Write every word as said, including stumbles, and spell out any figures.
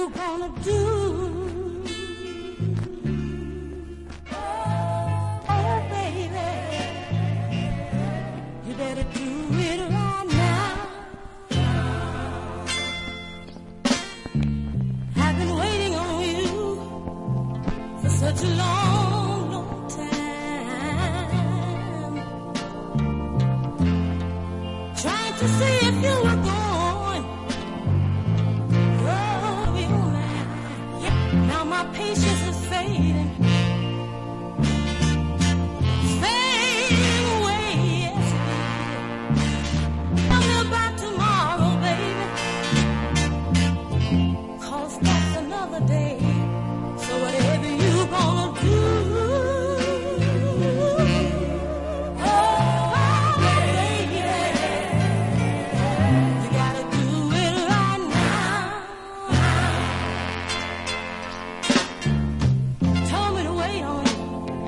gonna do? Oh, baby, you better do it right now. I've been waiting on you for such a long, long time, trying to see if you were going. My patience is fading, fading away, yes. Tell me about tomorrow, baby, 'cause that's another day.